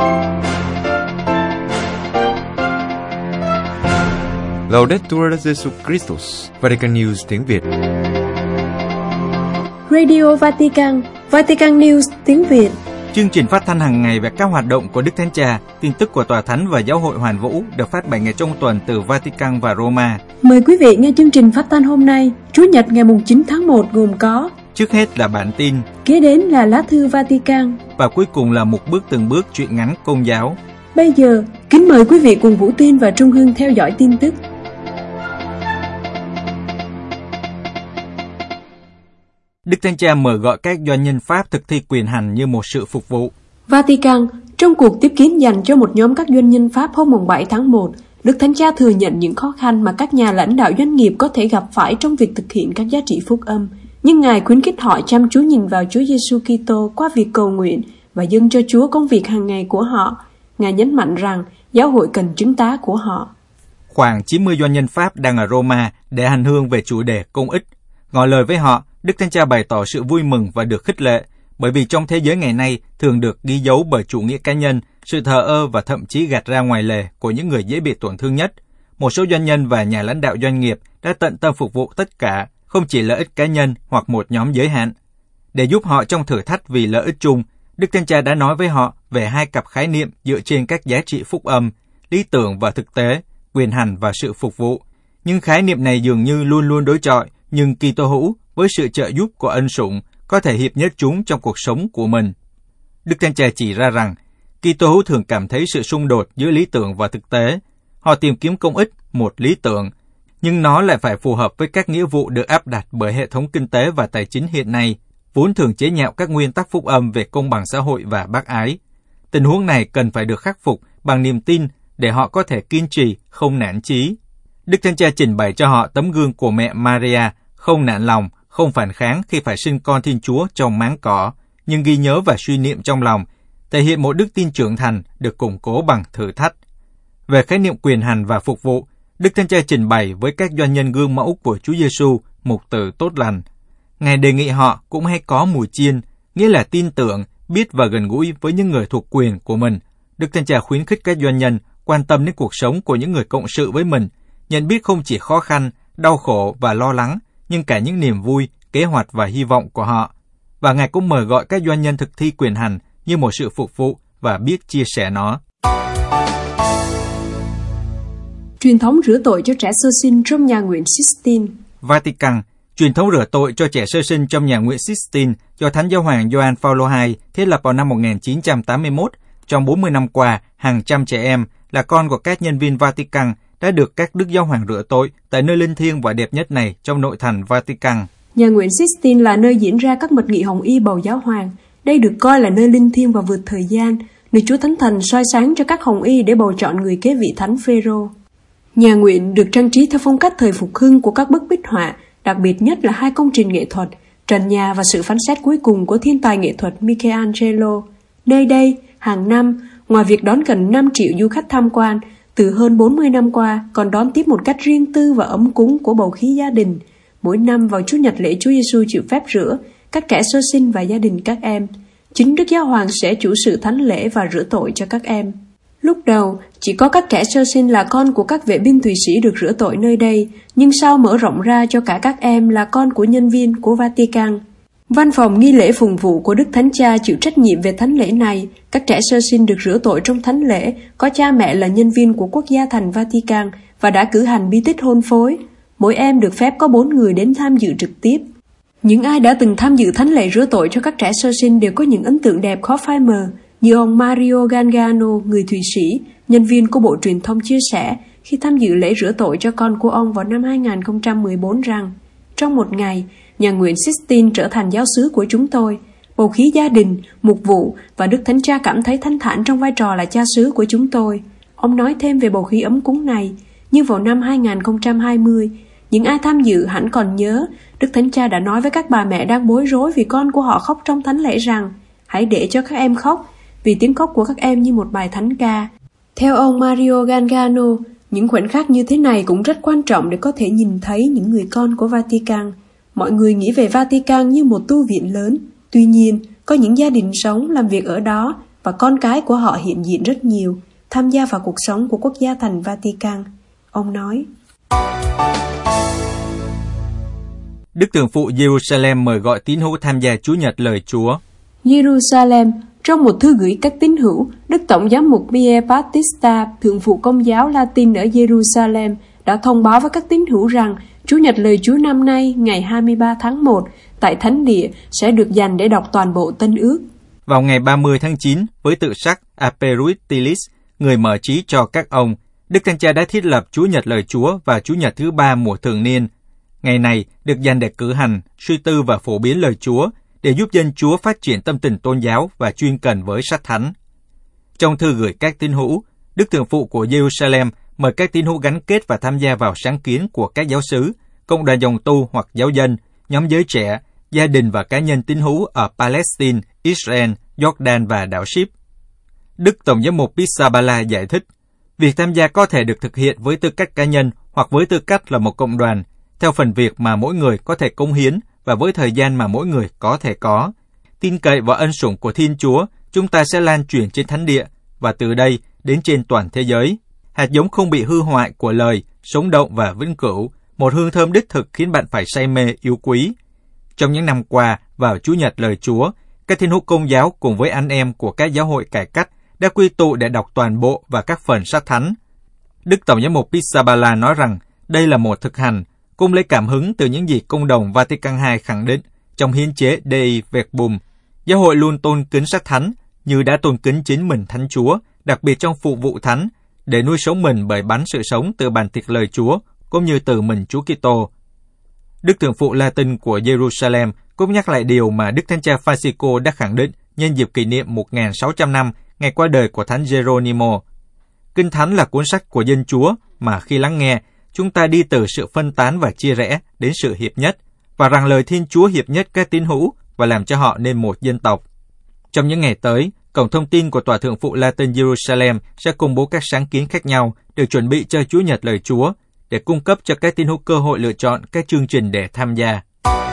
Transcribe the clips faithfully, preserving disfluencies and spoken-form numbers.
Laudetur Jesus Christus, Vatican News tiếng Việt. Radio Vatican, Vatican News tiếng Việt. Chương trình phát thanh hàng ngày về các hoạt động của Đức Thánh Cha, tin tức của Tòa Thánh và Giáo hội Hoàn Vũ được phát bảy ngày trong tuần từ Vatican và Roma. Mời quý vị nghe chương trình phát thanh hôm nay, Chủ nhật ngày chín tháng một gồm có: trước hết là bản tin, kế đến là lá thư Vatican và cuối cùng là một bước từng bước truyện ngắn Công giáo. Bây giờ, kính mời quý vị cùng Vũ Tiên và Trung Hưng theo dõi tin tức. Đức Thánh Cha mời gọi các doanh nhân Pháp thực thi quyền hành như một sự phục vụ. Vatican, trong cuộc tiếp kiến dành cho một nhóm các doanh nhân Pháp hôm bảy tháng một, Đức Thánh Cha thừa nhận những khó khăn mà các nhà lãnh đạo doanh nghiệp có thể gặp phải trong việc thực hiện các giá trị phúc âm, nhưng Ngài khuyến khích họ chăm chú nhìn vào Chúa Giêsu Kitô qua việc cầu nguyện và dâng cho Chúa công việc hàng ngày của họ. Ngài nhấn mạnh rằng giáo hội cần chứng tá của họ. Khoảng chín mươi doanh nhân Pháp đang ở Roma để hành hương về chủ đề công ích. Ngỏ lời với họ, Đức Thánh Cha bày tỏ sự vui mừng và được khích lệ, bởi vì trong thế giới ngày nay thường được ghi dấu bởi chủ nghĩa cá nhân, sự thờ ơ và thậm chí gạt ra ngoài lề của những người dễ bị tổn thương nhất. Một số doanh nhân và nhà lãnh đạo doanh nghiệp đã tận tâm phục vụ tất cả, không chỉ lợi ích cá nhân hoặc một nhóm giới hạn. Để giúp họ trong thử thách vì lợi ích chung, Đức Thánh Cha đã nói với họ về hai cặp khái niệm dựa trên các giá trị phúc âm, lý tưởng và thực tế, quyền hành và sự phục vụ. Nhưng khái niệm này dường như luôn luôn đối chọi, nhưng Kitô hữu với sự trợ giúp của ân sủng có thể hiệp nhất chúng trong cuộc sống của mình. Đức Thánh Cha chỉ ra rằng Kitô hữu thường cảm thấy sự xung đột giữa lý tưởng và thực tế. Họ tìm kiếm công ích, một lý tưởng, nhưng nó lại phải phù hợp với các nghĩa vụ được áp đặt bởi hệ thống kinh tế và tài chính hiện nay, vốn thường chế nhạo các nguyên tắc phúc âm về công bằng xã hội và bác ái. Tình huống này cần phải được khắc phục bằng niềm tin để họ có thể kiên trì, không nản chí. Đức Thánh Cha trình bày cho họ tấm gương của mẹ Maria, không nản lòng, không phản kháng khi phải sinh con Thiên Chúa trong máng cỏ, nhưng ghi nhớ và suy niệm trong lòng, thể hiện một đức tin trưởng thành được củng cố bằng thử thách. Về khái niệm quyền hành và phục vụ, Đức Thánh Cha trình bày với các doanh nhân gương mẫu của Chúa Giêsu một từ tốt lành. Ngài đề nghị họ cũng hãy có mùi chiên, nghĩa là tin tưởng, biết và gần gũi với những người thuộc quyền của mình. Đức Thánh Cha khuyến khích các doanh nhân quan tâm đến cuộc sống của những người cộng sự với mình, nhận biết không chỉ khó khăn, đau khổ và lo lắng, nhưng cả những niềm vui, kế hoạch và hy vọng của họ. Và Ngài cũng mời gọi các doanh nhân thực thi quyền hành như một sự phục vụ và biết chia sẻ nó. Truyền thống rửa tội cho trẻ sơ sinh trong nhà nguyện Sistine. Vatican, truyền thống rửa tội cho trẻ sơ sinh trong nhà nguyện Sistine do Thánh Giáo hoàng Gioan Phaolô hai thiết lập vào năm một nghìn chín trăm tám mươi mốt. Trong bốn mươi năm qua, hàng trăm trẻ em là con của các nhân viên Vatican đã được các đức giáo hoàng rửa tội tại nơi linh thiêng và đẹp nhất này trong nội thành Vatican. Nhà nguyện Sistine là nơi diễn ra các mật nghị hồng y bầu giáo hoàng. Đây được coi là nơi linh thiêng và vượt thời gian, nơi Chúa Thánh Thần soi sáng cho các hồng y để bầu chọn người kế vị Thánh Phêrô. Nhà nguyện được trang trí theo phong cách thời phục hưng của các bức bích họa, đặc biệt nhất là hai công trình nghệ thuật, trần nhà và sự phán xét cuối cùng của thiên tài nghệ thuật Michelangelo. Nơi đây, hàng năm, ngoài việc đón gần năm triệu du khách tham quan, từ hơn bốn mươi năm qua còn đón tiếp một cách riêng tư và ấm cúng của bầu khí gia đình. Mỗi năm vào Chủ nhật lễ Chúa Giêsu chịu phép rửa, các trẻ sơ sinh và gia đình các em, chính Đức Giáo Hoàng sẽ chủ sự thánh lễ và rửa tội cho các em. Lúc đầu, chỉ có các trẻ sơ sinh là con của các vệ binh Thụy Sĩ được rửa tội nơi đây, nhưng sau mở rộng ra cho cả các em là con của nhân viên của Vatican. Văn phòng nghi lễ phụng vụ của Đức Thánh Cha chịu trách nhiệm về thánh lễ này. Các trẻ sơ sinh được rửa tội trong thánh lễ có cha mẹ là nhân viên của quốc gia thành Vatican và đã cử hành bí tích hôn phối. Mỗi em được phép có bốn người đến tham dự trực tiếp. Những ai đã từng tham dự thánh lễ rửa tội cho các trẻ sơ sinh đều có những ấn tượng đẹp khó phai mờ, như ông Mario Gangano, người Thụy Sĩ, nhân viên của Bộ Truyền thông chia sẻ khi tham dự lễ rửa tội cho con của ông vào năm hai nghìn không trăm mười bốn rằng: trong một ngày, nhà nguyện Sistine trở thành giáo xứ của chúng tôi. Bầu khí gia đình, mục vụ và Đức Thánh Cha cảm thấy thanh thản trong vai trò là cha xứ của chúng tôi. Ông nói thêm về bầu khí ấm cúng này, như vào năm hai nghìn không trăm hai mươi, những ai tham dự hẳn còn nhớ, Đức Thánh Cha đã nói với các bà mẹ đang bối rối vì con của họ khóc trong thánh lễ rằng: hãy để cho các em khóc, vì tiếng khóc của các em như một bài thánh ca. Theo ông Mario Gangano, những khoảnh khắc như thế này cũng rất quan trọng để có thể nhìn thấy những người con của Vatican. Mọi người nghĩ về Vatican như một tu viện lớn. Tuy nhiên, có những gia đình sống, làm việc ở đó và con cái của họ hiện diện rất nhiều, tham gia vào cuộc sống của quốc gia thành Vatican. Ông nói, Đức Thường phụ Jerusalem mời gọi tín hữu tham gia Chúa Nhật lời Chúa. Jerusalem, trong một thư gửi các tín hữu, Đức Tổng giám mục Pier Battista, Thượng phụ Công giáo Latin ở Jerusalem, đã thông báo với các tín hữu rằng Chúa Nhật lời Chúa năm nay, ngày hai mươi ba tháng một, tại Thánh Địa sẽ được dành để đọc toàn bộ Tân Ước. Vào ngày ba mươi tháng chín, với tự sắc Aperuit Tilis, người mở trí cho các ông, Đức Thánh Cha đã thiết lập Chúa Nhật lời Chúa và Chúa Nhật thứ ba mùa thường niên. Ngày này được dành để cử hành, suy tư và phổ biến lời Chúa, để giúp dân Chúa phát triển tâm tình tôn giáo và chuyên cần với sách thánh. Trong thư gửi các tín hữu, Đức Thượng phụ của Jerusalem mời các tín hữu gắn kết và tham gia vào sáng kiến của các giáo xứ, cộng đoàn dòng tu hoặc giáo dân, nhóm giới trẻ, gia đình và cá nhân tín hữu ở Palestine, Israel, Jordan và đảo Ship. Đức Tổng giám mục Pizzaballa giải thích, việc tham gia có thể được thực hiện với tư cách cá nhân hoặc với tư cách là một cộng đoàn, theo phần việc mà mỗi người có thể cống hiến và với thời gian mà mỗi người có thể có. Tin cậy vào ân sủng của Thiên Chúa, chúng ta sẽ lan truyền trên thánh địa và từ đây đến trên toàn thế giới. Hạt giống không bị hư hoại của lời, sống động và vĩnh cửu, một hương thơm đích thực khiến bạn phải say mê yêu quý. Trong những năm qua, vào Chủ nhật lời Chúa, các tín hữu Công giáo cùng với anh em của các giáo hội cải cách đã quy tụ để đọc toàn bộ và các phần sách thánh. Đức Tổng giám mục Pizzaballa nói rằng đây là một thực hành, cùng lấy cảm hứng từ những gì Công đồng Vatican hai khẳng định trong hiến chế Dei Verbum. Giáo hội luôn tôn kính sách thánh như đã tôn kính chính mình Thánh Chúa, đặc biệt trong phụ vụ thánh, để nuôi sống mình bởi bánh sự sống từ bàn tiệc lời Chúa, cũng như từ mình Chúa Kitô. Đức Thượng phụ Latin của Jerusalem cũng nhắc lại điều mà Đức Thánh Cha Francisco đã khẳng định nhân dịp kỷ niệm một nghìn sáu trăm năm ngày qua đời của Thánh Geronimo. Kinh Thánh là cuốn sách của dân Chúa mà khi lắng nghe, chúng ta đi từ sự phân tán và chia rẽ đến sự hiệp nhất, và rằng lời Thiên Chúa hiệp nhất các tín hữu và làm cho họ nên một dân tộc. Trong những ngày tới, Cổng thông tin của Tòa Thượng phụ Latin Jerusalem sẽ công bố các sáng kiến khác nhau được chuẩn bị cho Chúa Nhật lời Chúa, để cung cấp cho các tín hữu cơ hội lựa chọn các chương trình để tham gia.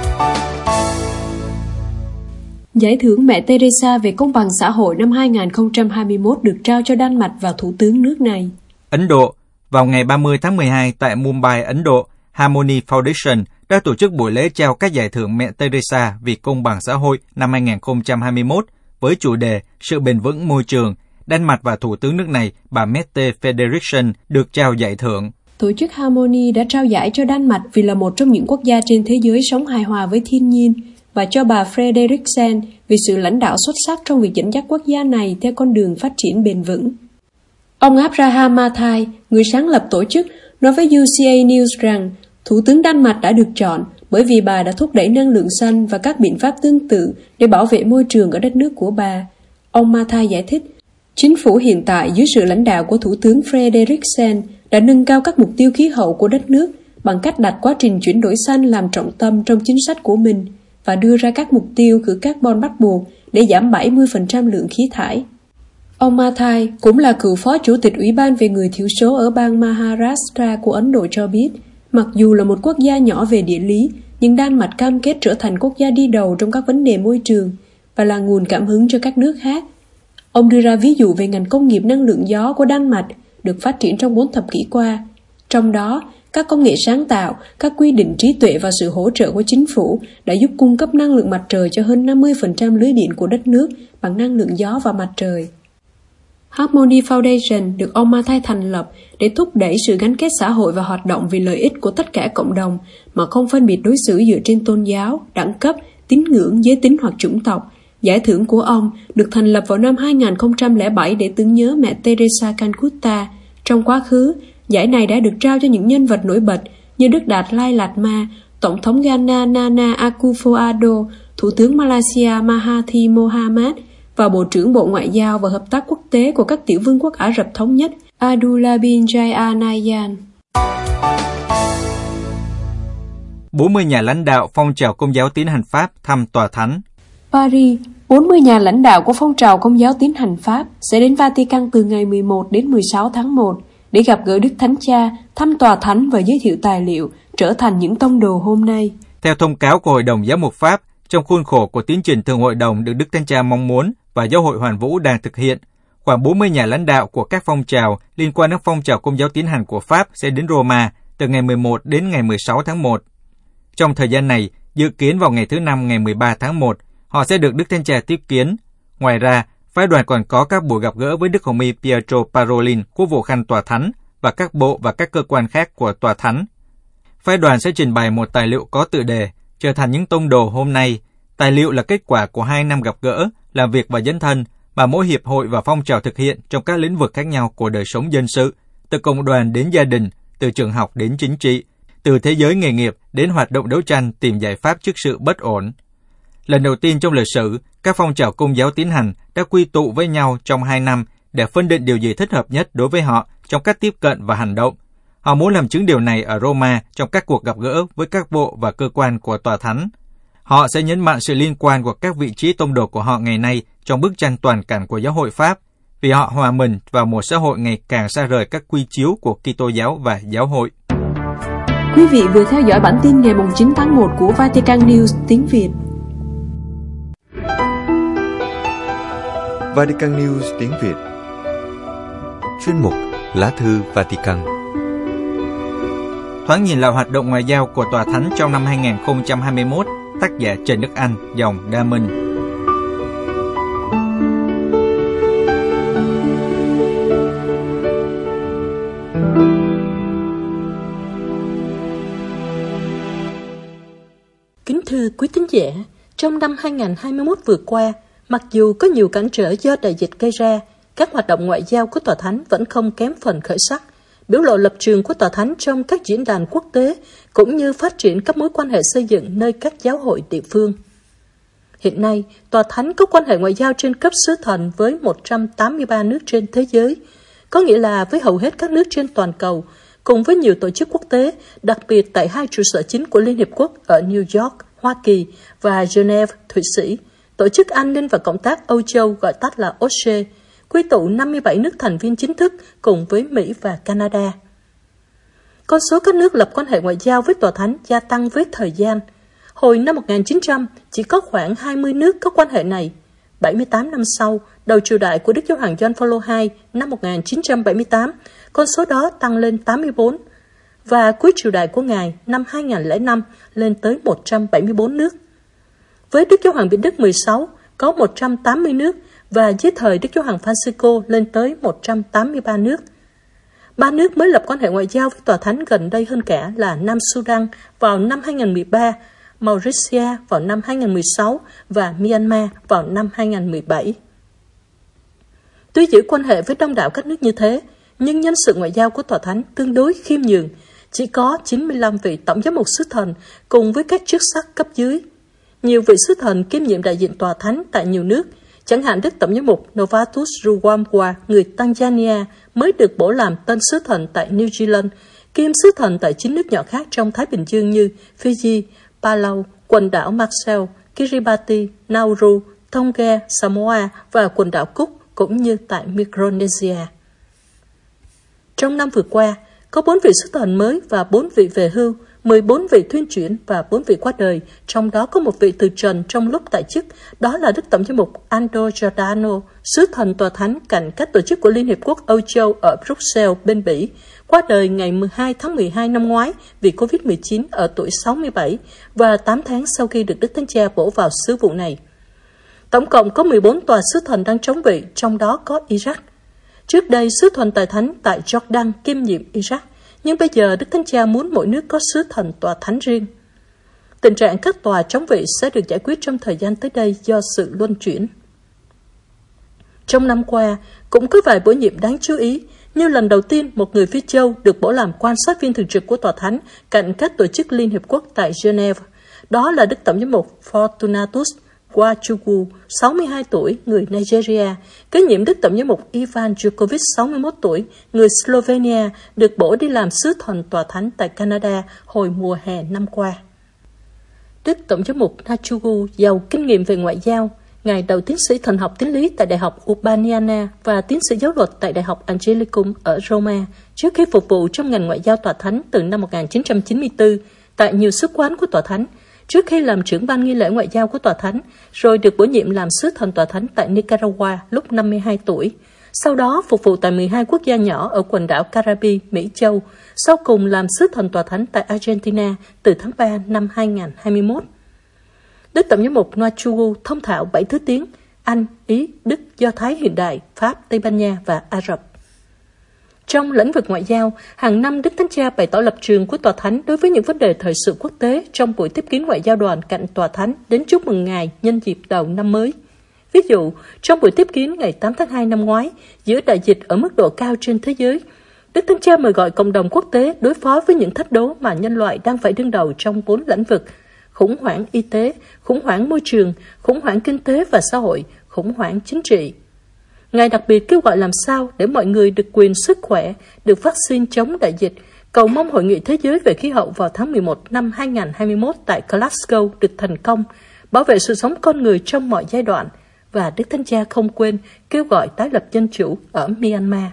Giải thưởng Mẹ Teresa về công bằng xã hội năm hai nghìn không trăm hai mươi mốt được trao cho Đan Mạch và Thủ tướng nước này. Ấn Độ, vào ngày ba mươi tháng mười hai tại Mumbai, Ấn Độ, Harmony Foundation đã tổ chức buổi lễ trao các giải thưởng Mẹ Teresa vì công bằng xã hội năm hai nghìn không trăm hai mươi mốt với chủ đề Sự bền vững môi trường. Đan Mạch và Thủ tướng nước này, bà Mette Frederiksen, được trao giải thưởng. Tổ chức Harmony đã trao giải cho Đan Mạch vì là một trong những quốc gia trên thế giới sống hài hòa với thiên nhiên, và cho bà Frederiksen vì sự lãnh đạo xuất sắc trong việc dẫn dắt quốc gia này theo con đường phát triển bền vững. Ông Abraham Mathai, người sáng lập tổ chức, nói với U C A News rằng Thủ tướng Đan Mạch đã được chọn bởi vì bà đã thúc đẩy năng lượng xanh và các biện pháp tương tự để bảo vệ môi trường ở đất nước của bà. Ông Mathai giải thích, chính phủ hiện tại dưới sự lãnh đạo của Thủ tướng Frederiksen đã nâng cao các mục tiêu khí hậu của đất nước bằng cách đặt quá trình chuyển đổi xanh làm trọng tâm trong chính sách của mình và đưa ra các mục tiêu khử carbon bắt buộc để giảm bảy mươi phần trăm lượng khí thải. Ông Mathai cũng là cựu phó chủ tịch Ủy ban về người thiểu số ở bang Maharashtra của Ấn Độ cho biết, mặc dù là một quốc gia nhỏ về địa lý, nhưng Đan Mạch cam kết trở thành quốc gia đi đầu trong các vấn đề môi trường và là nguồn cảm hứng cho các nước khác. Ông đưa ra ví dụ về ngành công nghiệp năng lượng gió của Đan Mạch được phát triển trong bốn thập kỷ qua. Trong đó, các công nghệ sáng tạo, các quy định trí tuệ và sự hỗ trợ của chính phủ đã giúp cung cấp năng lượng mặt trời cho hơn năm mươi phần trăm lưới điện của đất nước bằng năng lượng gió và mặt trời. Harmony Foundation được ông Mathai thành lập để thúc đẩy sự gắn kết xã hội và hoạt động vì lợi ích của tất cả cộng đồng mà không phân biệt đối xử dựa trên tôn giáo, đẳng cấp, tín ngưỡng, giới tính hoặc chủng tộc. Giải thưởng của ông được thành lập vào năm hai nghìn không trăm lẻ bảy để tưởng nhớ mẹ Teresa Calcutta. Trong quá khứ, giải này đã được trao cho những nhân vật nổi bật như Đức Đạt Lai Lạt Ma, Tổng thống Ghana Nana Akufo-Addo, Thủ tướng Malaysia Mahathir Mohamad và Bộ trưởng Bộ Ngoại giao và Hợp tác Quốc tế của các tiểu vương quốc Ả Rập Thống Nhất Abdullah bin Zayed Nahyan. bốn mươi nhà lãnh đạo phong trào Công giáo Tín hành Pháp thăm Tòa Thánh. Paris, bốn mươi nhà lãnh đạo của phong trào Công giáo Tín hành Pháp sẽ đến Vatican từ ngày mười một đến mười sáu tháng một để gặp gỡ Đức Thánh Cha, thăm Tòa Thánh và giới thiệu tài liệu trở thành những tông đồ hôm nay. Theo thông cáo của Hội đồng Giám mục Pháp, Trong khuôn khổ của tiến trình Thượng hội đồng được Đức Thánh Cha mong muốn và Giáo hội Hoàn Vũ đang thực hiện, khoảng bốn mươi nhà lãnh đạo của các phong trào liên quan đến phong trào Công giáo Tín hành của Pháp sẽ đến Roma từ ngày mười một đến ngày mười sáu tháng một. Trong thời gian này, dự kiến vào ngày thứ Năm ngày mười ba tháng một, họ sẽ được Đức Thánh Cha tiếp kiến. Ngoài ra, phái đoàn còn có các buổi gặp gỡ với Đức Hồng y Pietro Parolin, Quốc vụ khanh Tòa Thánh và các bộ và các cơ quan khác của Tòa Thánh. Phái đoàn sẽ trình bày một tài liệu có tựa đề Trở thành những tông đồ hôm nay. Tài liệu là kết quả của hai năm gặp gỡ, làm việc và dấn thân mà mỗi hiệp hội và phong trào thực hiện trong các lĩnh vực khác nhau của đời sống dân sự, từ cộng đoàn đến gia đình, từ trường học đến chính trị, từ thế giới nghề nghiệp đến hoạt động đấu tranh tìm giải pháp trước sự bất ổn. Lần đầu tiên trong lịch sử, các phong trào Công giáo Tín hành đã quy tụ với nhau trong hai năm để phân định điều gì thích hợp nhất đối với họ trong cách tiếp cận và hành động. Họ muốn làm chứng điều này ở Roma trong các cuộc gặp gỡ với các bộ và cơ quan của Tòa Thánh. Họ sẽ nhấn mạnh sự liên quan của các vị trí tông đồ của họ ngày nay trong bức tranh toàn cảnh của giáo hội Pháp, vì họ hòa mình vào một xã hội ngày càng xa rời các quy chiếu của Kitô giáo và giáo hội. Quý vị vừa theo dõi bản tin ngày chín tháng một của Vatican News tiếng Việt. Vatican News tiếng Việt. Chuyên mục Lá thư Vatican. Thoáng nhìn lại hoạt động ngoại giao của Tòa Thánh trong năm hai không hai mốt, tác giả Trần Đức Anh, dòng Đa Minh. Kính thưa quý tín giả, trong năm hai không hai mốt vừa qua, mặc dù có nhiều cản trở do đại dịch gây ra, các hoạt động ngoại giao của Tòa Thánh vẫn không kém phần khởi sắc, biểu lộ lập trường của Tòa Thánh trong các diễn đàn quốc tế, cũng như phát triển các mối quan hệ xây dựng nơi các giáo hội địa phương. Hiện nay, Tòa Thánh có quan hệ ngoại giao trên cấp sứ thần với một trăm tám mươi ba nước trên thế giới, có nghĩa là với hầu hết các nước trên toàn cầu, cùng với nhiều tổ chức quốc tế, đặc biệt tại hai trụ sở chính của Liên Hiệp Quốc ở New York, Hoa Kỳ và Geneva, Thụy Sĩ, Tổ chức An ninh và Cộng tác Âu Châu gọi tắt là o ét e, quy tụ năm mươi bảy nước thành viên chính thức cùng với Mỹ và Canada. Con số các nước lập quan hệ ngoại giao với Tòa Thánh gia tăng với thời gian. Hồi năm một nghìn chín trăm, chỉ có khoảng hai mươi nước có quan hệ này. bảy mươi tám năm sau, đầu triều đại của Đức Giáo hoàng Gioan Phaolô đệ nhị năm một nghìn chín trăm bảy mươi tám, con số đó tăng lên tám mươi tư, và cuối triều đại của Ngài năm hai nghìn lẻ năm lên tới một trăm bảy mươi tư nước. Với Đức Giáo hoàng Benedict đệ mười sáu có một trăm tám mươi nước, và dưới thời Đức Giáo hoàng Francisco lên tới một trăm tám mươi ba nước. Ba nước mới lập quan hệ ngoại giao với Tòa Thánh gần đây hơn cả là Nam Sudan vào năm hai nghìn mười ba, Mauritius vào năm hai nghìn mười sáu và Myanmar vào năm hai nghìn mười bảy. Tuy giữ quan hệ với đông đảo các nước như thế, nhưng nhân sự ngoại giao của Tòa Thánh tương đối khiêm nhường, chỉ có chín mươi lăm vị tổng giám mục sứ thần cùng với các chức sắc cấp dưới. Nhiều vị sứ thần kiêm nhiệm đại diện Tòa Thánh tại nhiều nước, chẳng hạn Đức Tổng giám mục Novatus Ruwambwa, người Tanzania, mới được bổ làm tân sứ thần tại New Zealand, kiêm sứ thần tại chín nước nhỏ khác trong Thái Bình Dương như Fiji, Palau, quần đảo Marshall, Kiribati, Nauru, Tonga, Samoa và quần đảo Cook, cũng như tại Micronesia. Trong năm vừa qua, có bốn vị sứ thần mới và bốn vị về hưu, mười bốn vị thuyên chuyển và bốn vị qua đời, trong đó có một vị từ trần trong lúc tại chức, đó là Đức Tổng giám mục Andro Giordano, sứ thần Tòa Thánh cạnh các tổ chức của Liên Hiệp Quốc Âu Châu ở Bruxelles, bên Bỉ, qua đời ngày mười hai tháng mười hai năm ngoái vì covid mười chín ở tuổi sáu mươi bảy và tám tháng sau khi được Đức Thánh Cha bổ vào sứ vụ này. Tổng cộng có mười bốn tòa sứ thần đang trống vị, trong đó có Iraq. Trước đây, sứ thần Tòa Thánh tại Jordan kiêm nhiệm Iraq, nhưng bây giờ Đức Thánh Cha muốn mỗi nước có sứ thần Tòa Thánh riêng. Tình trạng các tòa trống vị sẽ được giải quyết trong thời gian tới đây do sự luân chuyển. Trong năm qua, cũng có vài bổ nhiệm đáng chú ý, như lần đầu tiên một người phi châu được bổ làm quan sát viên thường trực của Tòa Thánh cạnh các tổ chức Liên Hiệp Quốc tại Geneva. Đó là Đức Tổng giám mục Fortunatus Wachukwu, sáu mươi hai tuổi, người Nigeria, kế nhiệm Đức Tổng giám mục Ivan Djukovic, sáu mươi mốt tuổi, người Slovenia, được bổ đi làm sứ thần Tòa Thánh tại Canada hồi mùa hè năm qua. Đức Tổng giám mục Nachugu giàu kinh nghiệm về ngoại giao. Ngài đầu tiến sĩ thần học tín lý tại Đại học Urbaniana và tiến sĩ giáo luật tại Đại học Angelicum ở Roma, trước khi phục vụ trong ngành ngoại giao Tòa Thánh từ năm một nghìn chín trăm chín mươi tư tại nhiều sứ quán của Tòa Thánh, trước khi làm trưởng ban nghi lễ ngoại giao của Tòa Thánh, rồi được bổ nhiệm làm sứ thần Tòa Thánh tại Nicaragua lúc năm mươi hai tuổi. Sau đó phục vụ tại mười hai quốc gia nhỏ ở quần đảo Caribe, Mỹ Châu, sau cùng làm sứ thần Tòa Thánh tại Argentina từ tháng ba năm hai nghìn không trăm hai mươi mốt. Đức Tổng giám mục Noachugu thông thạo bảy thứ tiếng: Anh, Ý, Đức, Do Thái hiện đại, Pháp, Tây Ban Nha và Ả Rập. Trong lĩnh vực ngoại giao, hàng năm Đức Thánh Cha bày tỏ lập trường của Tòa Thánh đối với những vấn đề thời sự quốc tế trong buổi tiếp kiến ngoại giao đoàn cạnh Tòa Thánh đến chúc mừng Ngài nhân dịp đầu năm mới. Ví dụ, trong buổi tiếp kiến ngày tám tháng hai năm ngoái, giữa đại dịch ở mức độ cao trên thế giới, Đức Thánh Cha mời gọi cộng đồng quốc tế đối phó với những thách đố mà nhân loại đang phải đương đầu trong bốn lĩnh vực: khủng hoảng y tế, khủng hoảng môi trường, khủng hoảng kinh tế và xã hội, khủng hoảng chính trị. Ngài đặc biệt kêu gọi làm sao để mọi người được quyền sức khỏe, được vaccine chống đại dịch, cầu mong Hội nghị Thế giới về khí hậu vào tháng mười một năm hai nghìn không trăm hai mươi mốt tại Glasgow được thành công, bảo vệ sự sống con người trong mọi giai đoạn, và Đức Thánh Cha không quên kêu gọi tái lập dân chủ ở Myanmar.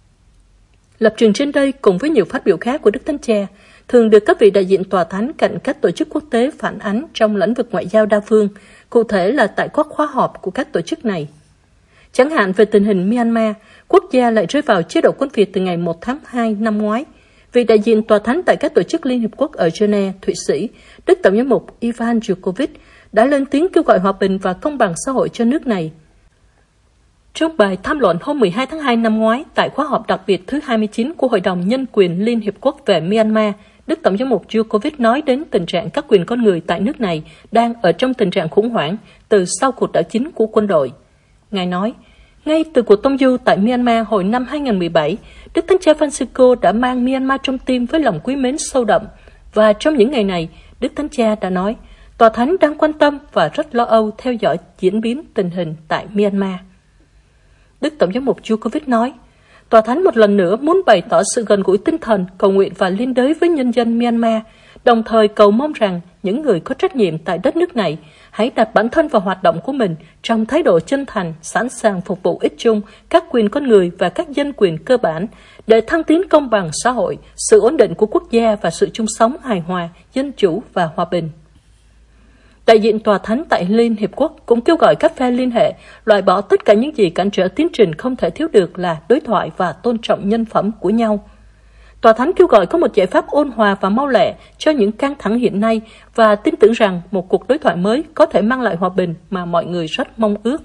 Lập trường trên đây cùng với nhiều phát biểu khác của Đức Thánh Cha thường được các vị đại diện Tòa Thánh cạnh các tổ chức quốc tế phản ánh trong lĩnh vực ngoại giao đa phương, cụ thể là tại các khóa họp của các tổ chức này. Chẳng hạn về tình hình Myanmar, quốc gia lại rơi vào chế độ quân Việt từ ngày một tháng hai năm ngoái. Vị đại diện Tòa Thánh tại các tổ chức Liên Hiệp Quốc ở Geneva, Thụy Sĩ, Đức Tổng giám mục Ivan Djukovic đã lên tiếng kêu gọi hòa bình và công bằng xã hội cho nước này. Trong bài tham luận hôm mười hai tháng hai năm ngoái tại khóa họp đặc biệt thứ hai mươi chín của Hội đồng Nhân quyền Liên Hiệp Quốc về Myanmar, Đức Tổng giám mục Djukovic nói đến tình trạng các quyền con người tại nước này đang ở trong tình trạng khủng hoảng từ sau cuộc đảo chính của quân đội. Ngài nói, ngay từ cuộc tông du tại Myanmar hồi năm hai nghìn không trăm mười bảy, Đức Thánh Cha Francisco đã mang Myanmar trong tim với lòng quý mến sâu đậm, và trong những ngày này, Đức Thánh Cha đã nói, Tòa Thánh đang quan tâm và rất lo âu theo dõi diễn biến tình hình tại Myanmar. Đức Tổng giám mục Djukovic nói, Tòa Thánh một lần nữa muốn bày tỏ sự gần gũi tinh thần, cầu nguyện và liên đới với nhân dân Myanmar, đồng thời cầu mong rằng những người có trách nhiệm tại đất nước này hãy đặt bản thân vào hoạt động của mình trong thái độ chân thành, sẵn sàng phục vụ ích chung, các quyền con người và các dân quyền cơ bản để thăng tiến công bằng xã hội, sự ổn định của quốc gia và sự chung sống hài hòa, dân chủ và hòa bình. Đại diện Tòa Thánh tại Liên Hiệp Quốc cũng kêu gọi các phe liên hệ loại bỏ tất cả những gì cản trở tiến trình không thể thiếu được là đối thoại và tôn trọng nhân phẩm của nhau. Tòa Thánh kêu gọi có một giải pháp ôn hòa và mau lẹ cho những căng thẳng hiện nay và tin tưởng rằng một cuộc đối thoại mới có thể mang lại hòa bình mà mọi người rất mong ước.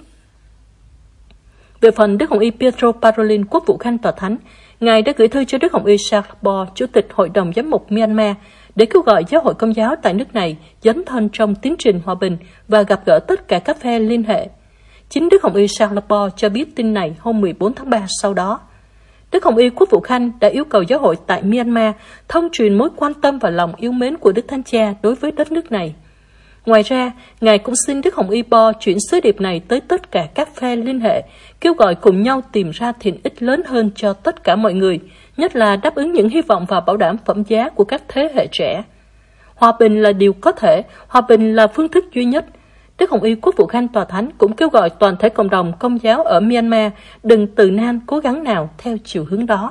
Về phần Đức Hồng Y Pietro Parolin, Quốc vụ Khanh Tòa Thánh, Ngài đã gửi thư cho Đức Hồng Y Charles Bo, Chủ tịch Hội đồng Giám mục Myanmar, để kêu gọi giáo hội Công giáo tại nước này dấn thân trong tiến trình hòa bình và gặp gỡ tất cả các phe liên hệ. Chính Đức Hồng Y Charles Bo cho biết tin này hôm mười bốn tháng ba sau đó. Đức Hồng Y Quốc vụ Khanh đã yêu cầu giáo hội tại Myanmar thông truyền mối quan tâm và lòng yêu mến của Đức Thánh Cha đối với đất nước này. Ngoài ra, Ngài cũng xin Đức Hồng Y Bo chuyển sứ điệp này tới tất cả các phe liên hệ, kêu gọi cùng nhau tìm ra thiện ích lớn hơn cho tất cả mọi người, nhất là đáp ứng những hy vọng và bảo đảm phẩm giá của các thế hệ trẻ. Hòa bình là điều có thể, hòa bình là phương thức duy nhất. Đức Hồng Y Quốc vụ Khanh Tòa Thánh cũng kêu gọi toàn thể cộng đồng Công giáo ở Myanmar đừng từ nan cố gắng nào theo chiều hướng đó.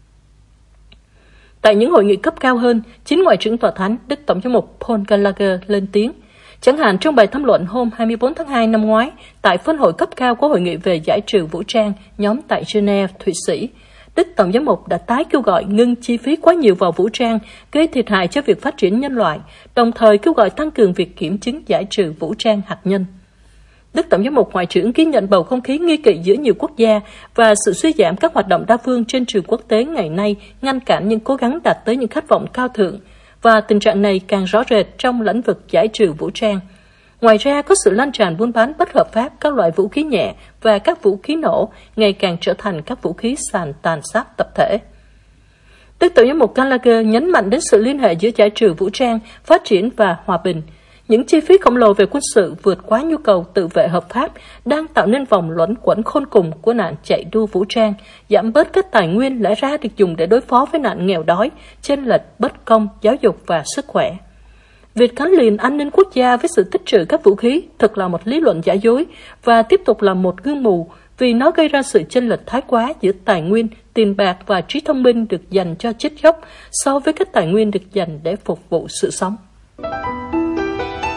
Tại những hội nghị cấp cao hơn, chính Ngoại trưởng Tòa Thánh Đức Tổng giám mục Paul Gallagher lên tiếng. Chẳng hạn trong bài tham luận hôm hai mươi bốn tháng hai năm ngoái tại phân hội cấp cao của Hội nghị về giải trừ vũ trang nhóm tại Geneva, Thụy Sĩ, Đức Tổng giám mục đã tái kêu gọi ngưng chi phí quá nhiều vào vũ trang, gây thiệt hại cho việc phát triển nhân loại, đồng thời kêu gọi tăng cường việc kiểm chứng giải trừ vũ trang hạt nhân. Đức Tổng giám mục Ngoại trưởng ghi nhận bầu không khí nghi kỵ giữa nhiều quốc gia và sự suy giảm các hoạt động đa phương trên trường quốc tế ngày nay ngăn cản những cố gắng đạt tới những khát vọng cao thượng, và tình trạng này càng rõ rệt trong lĩnh vực giải trừ vũ trang. Ngoài ra, có sự lan tràn buôn bán bất hợp pháp các loại vũ khí nhẹ và các vũ khí nổ ngày càng trở thành các vũ khí sàn tàn sát tập thể. Đức Tổng giám mục Gallagher nhấn mạnh đến sự liên hệ giữa giải trừ vũ trang, phát triển và hòa bình. Những chi phí khổng lồ về quân sự vượt quá nhu cầu tự vệ hợp pháp đang tạo nên vòng luẩn quẩn khôn cùng của nạn chạy đua vũ trang, giảm bớt các tài nguyên lẽ ra được dùng để đối phó với nạn nghèo đói, chênh lệch, bất công, giáo dục và sức khỏe. Việc gắn liền an ninh quốc gia với sự tích trữ các vũ khí thực là một lý luận giả dối và tiếp tục là một gương mù vì nó gây ra sự chênh lệch thái quá giữa tài nguyên, tiền bạc và trí thông minh được dành cho chết chóc so với các tài nguyên được dành để phục vụ sự sống.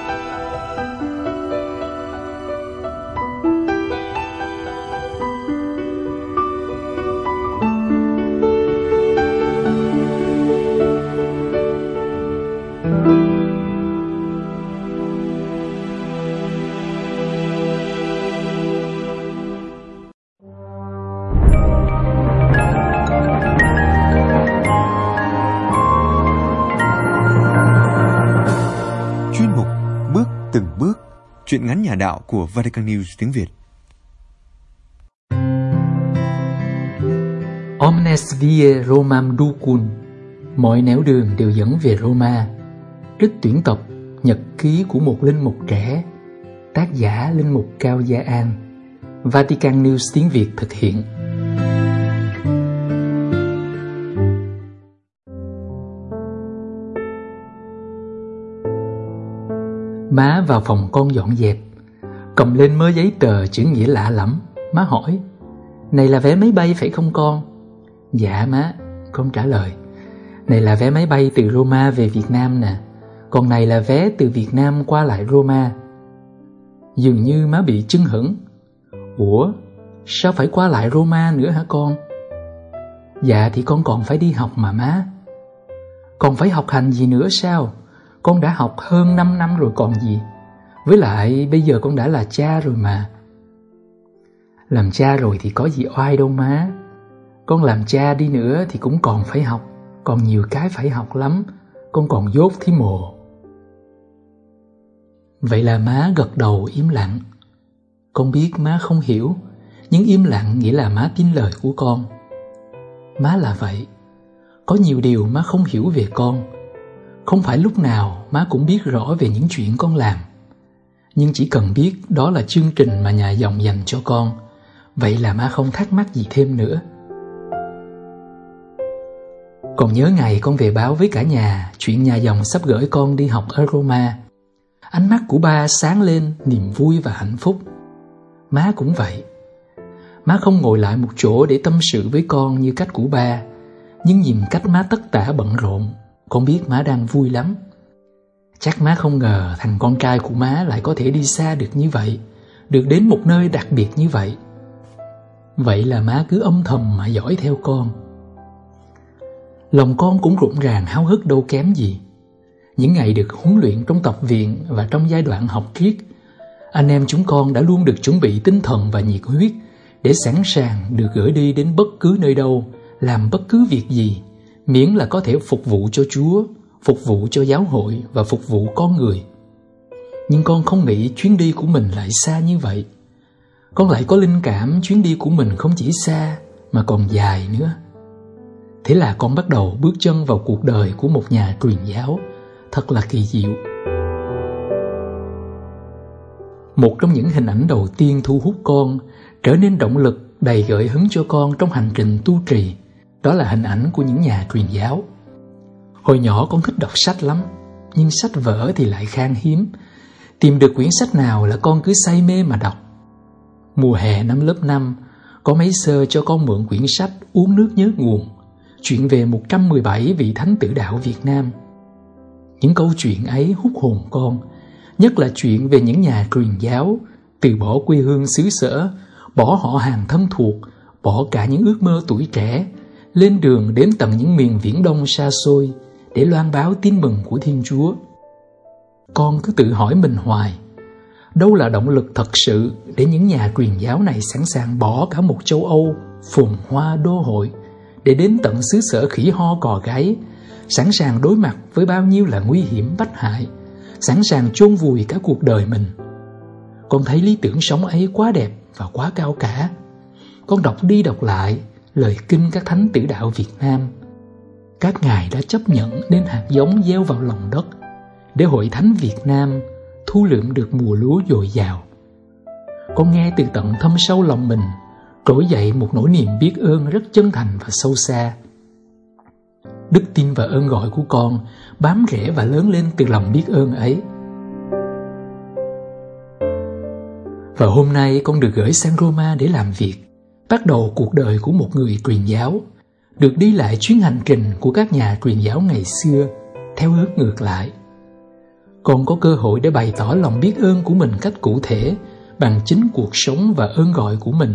truyện ngắn nhà đạo của Vatican News tiếng Việt. Omnes vie Romam ducun, mọi nẻo đường đều dẫn về Roma. Trích tuyển tập Nhật ký của một linh mục trẻ, tác giả linh mục Cao Gia An, Vatican News tiếng Việt thực hiện. Má vào phòng con dọn dẹp, cầm lên mớ giấy tờ chữ nghĩa lạ lẫm. Má hỏi: "Này là vé máy bay phải không con?" "Dạ má," con trả lời. "Này là vé máy bay từ Roma về Việt Nam nè, còn này là vé từ Việt Nam qua lại Roma." Dường như má bị chưng hửng. "Ủa, sao phải qua lại Roma nữa hả con?" "Dạ thì con còn phải đi học mà má." "Còn phải học hành gì nữa sao? Con đã học hơn năm năm rồi còn gì. Với lại bây giờ con đã là cha rồi mà." "Làm cha rồi thì có gì oai đâu má. Con làm cha đi nữa thì cũng còn phải học, còn nhiều cái phải học lắm. Con còn dốt thí mồ." Vậy là má gật đầu im lặng. Con biết má không hiểu, nhưng im lặng nghĩa là má tin lời của con. Má là vậy. Có nhiều điều má không hiểu về con. Không phải lúc nào má cũng biết rõ về những chuyện con làm, nhưng chỉ cần biết đó là chương trình mà nhà dòng dành cho con, vậy là má không thắc mắc gì thêm nữa. Còn nhớ ngày con về báo với cả nhà chuyện nhà dòng sắp gửi con đi học ở Roma. Ánh mắt của ba sáng lên niềm vui và hạnh phúc. Má cũng vậy. Má không ngồi lại một chỗ để tâm sự với con như cách của ba, nhưng nhìn cách má tất tả bận rộn, con biết má đang vui lắm. Chắc má không ngờ thằng con trai của má lại có thể đi xa được như vậy, được đến một nơi đặc biệt như vậy. Vậy là má cứ âm thầm mà dõi theo con. Lòng con cũng rộn ràng háo hức đâu kém gì. Những ngày được huấn luyện trong tập viện và trong giai đoạn học triết, anh em chúng con đã luôn được chuẩn bị tinh thần và nhiệt huyết để sẵn sàng được gửi đi đến bất cứ nơi đâu, làm bất cứ việc gì, miễn là có thể phục vụ cho Chúa, phục vụ cho giáo hội và phục vụ con người. Nhưng con không nghĩ chuyến đi của mình lại xa như vậy. Con lại có linh cảm chuyến đi của mình không chỉ xa mà còn dài nữa. Thế là con bắt đầu bước chân vào cuộc đời của một nhà truyền giáo, thật là kỳ diệu. Một trong những hình ảnh đầu tiên thu hút con, trở nên động lực đầy gợi hứng cho con trong hành trình tu trì, đó là hình ảnh của những nhà truyền giáo. Hồi nhỏ con thích đọc sách lắm, nhưng sách vở thì lại khan hiếm. Tìm được quyển sách nào là con cứ say mê mà đọc. Mùa hè năm lớp năm, có mấy sơ cho con mượn quyển sách Uống nước nhớ nguồn, chuyện về một trăm mười bảy vị thánh tử đạo Việt Nam. Những câu chuyện ấy hút hồn con, nhất là chuyện về những nhà truyền giáo từ bỏ quê hương xứ sở, bỏ họ hàng thân thuộc, bỏ cả những ước mơ tuổi trẻ, lên đường đến tận những miền viễn đông xa xôi để loan báo tin mừng của Thiên Chúa. Con cứ tự hỏi mình hoài, đâu là động lực thật sự để những nhà truyền giáo này sẵn sàng bỏ cả một châu Âu phồn hoa đô hội để đến tận xứ sở khỉ ho cò gáy, sẵn sàng đối mặt với bao nhiêu là nguy hiểm bách hại, sẵn sàng chôn vùi cả cuộc đời mình. Con thấy lý tưởng sống ấy quá đẹp và quá cao cả. Con đọc đi đọc lại lời kinh các thánh tử đạo Việt Nam. Các ngài đã chấp nhận nên hạt giống gieo vào lòng đất để hội thánh Việt Nam thu lượm được mùa lúa dồi dào. Con nghe từ tận thâm sâu lòng mình trỗi dậy một nỗi niềm biết ơn rất chân thành và sâu xa. Đức tin và ơn gọi của con bám rễ và lớn lên từ lòng biết ơn ấy. Và hôm nay con được gửi sang Roma để làm việc, bắt đầu cuộc đời của một người truyền giáo, được đi lại chuyến hành trình của các nhà truyền giáo ngày xưa, theo hướng ngược lại. Con có cơ hội để bày tỏ lòng biết ơn của mình cách cụ thể bằng chính cuộc sống và ơn gọi của mình.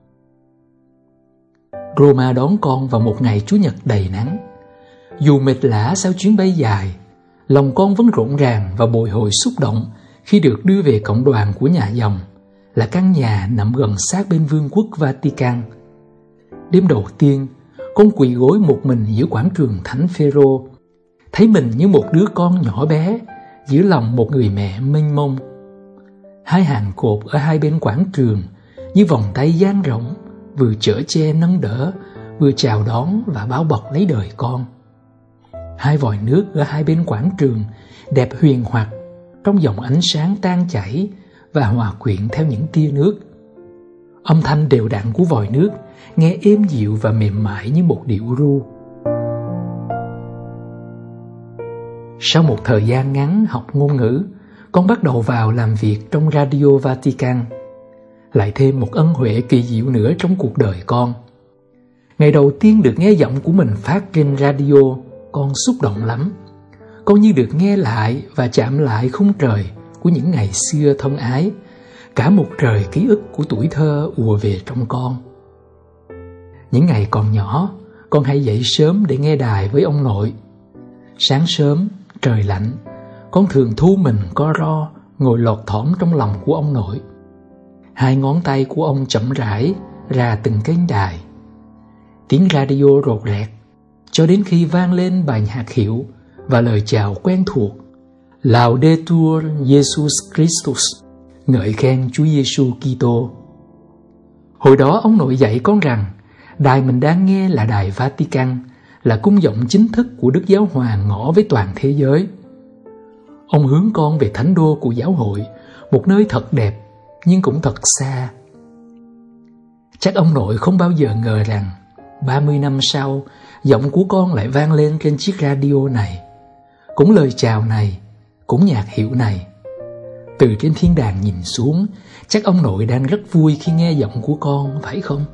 Roma đón con vào một ngày Chủ nhật đầy nắng. Dù mệt lả sau chuyến bay dài, lòng con vẫn rộn ràng và bồi hồi xúc động khi được đưa về cộng đoàn của nhà dòng, là căn nhà nằm gần sát bên Vương quốc Vatican. Đêm đầu tiên, con quỳ gối một mình giữa quảng trường Thánh Phêrô, thấy mình như một đứa con nhỏ bé giữa lòng một người mẹ mênh mông. Hai hàng cột ở hai bên quảng trường như vòng tay dang rộng, vừa chở che nâng đỡ, vừa chào đón và bao bọc lấy đời con. Hai vòi nước ở hai bên quảng trường đẹp huyền hoặc trong dòng ánh sáng tan chảy và hòa quyện theo những tia nước. Âm thanh đều đặn của vòi nước nghe êm dịu và mềm mại như một điệu ru. Sau một thời gian ngắn học ngôn ngữ, con bắt đầu vào làm việc trong Radio Vatican. Lại thêm một ân huệ kỳ diệu nữa trong cuộc đời con. Ngày đầu tiên được nghe giọng của mình phát trên radio, con xúc động lắm. Con như được nghe lại và chạm lại khung trời của những ngày xưa thân ái. Cả một trời ký ức của tuổi thơ ùa về trong con. Những ngày còn nhỏ, con hay dậy sớm để nghe đài với ông nội. Sáng sớm, trời lạnh, con thường thu mình co ro, ngồi lọt thỏm trong lòng của ông nội. Hai ngón tay của ông chậm rãi ra từng kênh đài. Tiếng radio rột rẹt, cho đến khi vang lên bài nhạc hiệu và lời chào quen thuộc: Laudetur Jesus Christus, ngợi khen Chúa Giêsu Kitô. Hồi đó ông nội dạy con rằng đài mình đang nghe là đài Vatican, là cung vọng chính thức của Đức Giáo Hoàng ngỏ với toàn thế giới. Ông hướng con về thánh đô của giáo hội, một nơi thật đẹp nhưng cũng thật xa. Chắc ông nội không bao giờ ngờ rằng ba mươi năm sau, giọng của con lại vang lên trên chiếc radio này. Cũng lời chào này, cũng nhạc hiệu này. Từ trên thiên đàng nhìn xuống, chắc ông nội đang rất vui khi nghe giọng của con, phải không?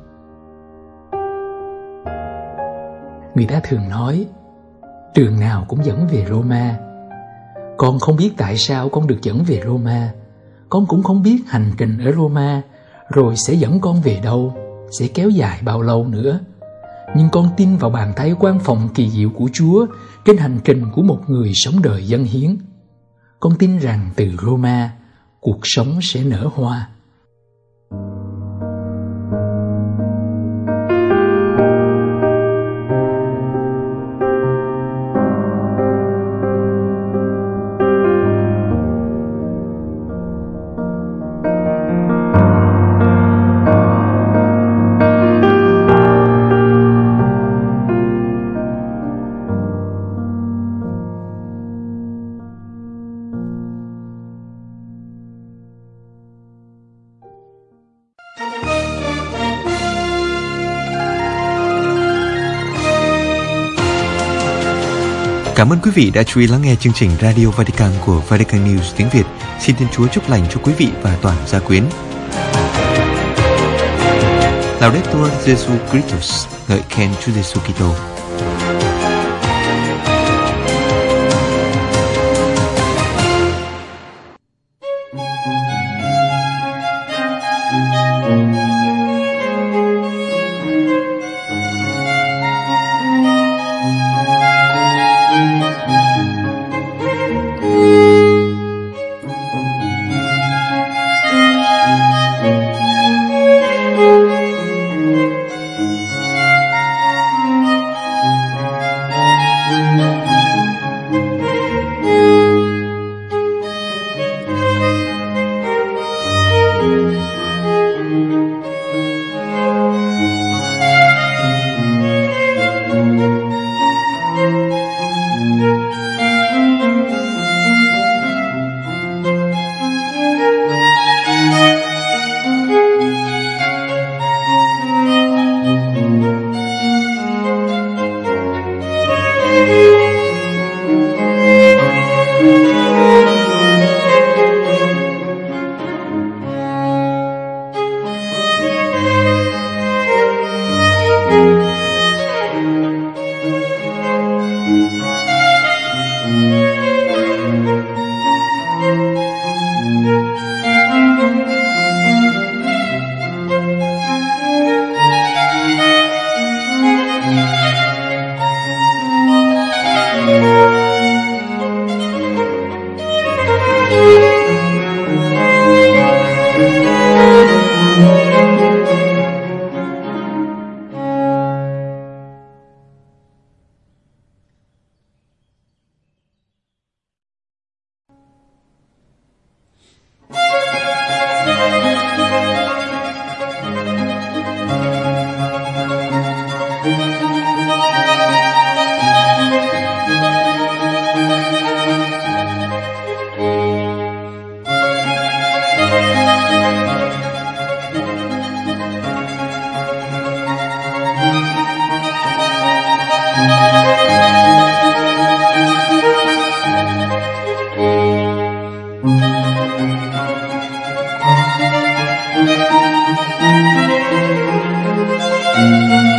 Người ta thường nói, trường nào cũng dẫn về Roma. Con không biết tại sao con được dẫn về Roma. Con cũng không biết hành trình ở Roma rồi sẽ dẫn con về đâu, sẽ kéo dài bao lâu nữa. Nhưng con tin vào bàn tay quan phòng kỳ diệu của Chúa trên hành trình của một người sống đời dâng hiến. Con tin rằng từ Roma, cuộc sống sẽ nở hoa. Cảm ơn quý vị đã chú ý lắng nghe chương trình Radio Vatican của Vatican News tiếng Việt. Xin Thiên Chúa chúc lành cho quý vị và toàn gia quyến. Laudetur Jesus Christus, ngợi khen Chúa Giêsu Kitô. Thank you.